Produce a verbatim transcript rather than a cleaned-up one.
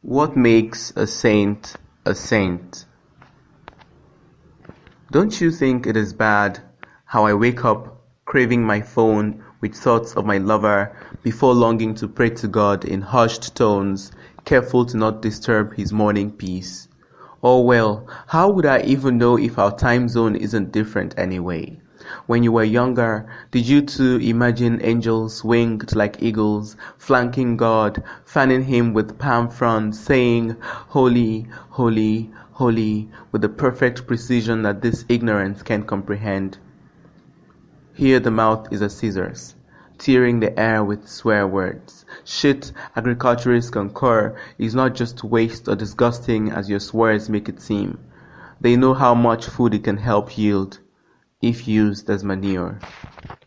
What makes a saint a saint? Don't you think it is bad how I wake up craving my phone with thoughts of my lover before longing to pray to God in hushed tones, careful to not disturb his morning peace? Oh well, how would I even know if our time zone isn't different anyway? When you were younger, did you too imagine angels winged like eagles, flanking God, fanning him with palm fronds, saying, "Holy, holy, holy," with the perfect precision that this ignorance can comprehend? Here the mouth is a scissors, tearing the air with swear words. Shit, agriculturists concur, is not just waste or disgusting as your swears make it seem. They know how much food it can help yield if used as manure.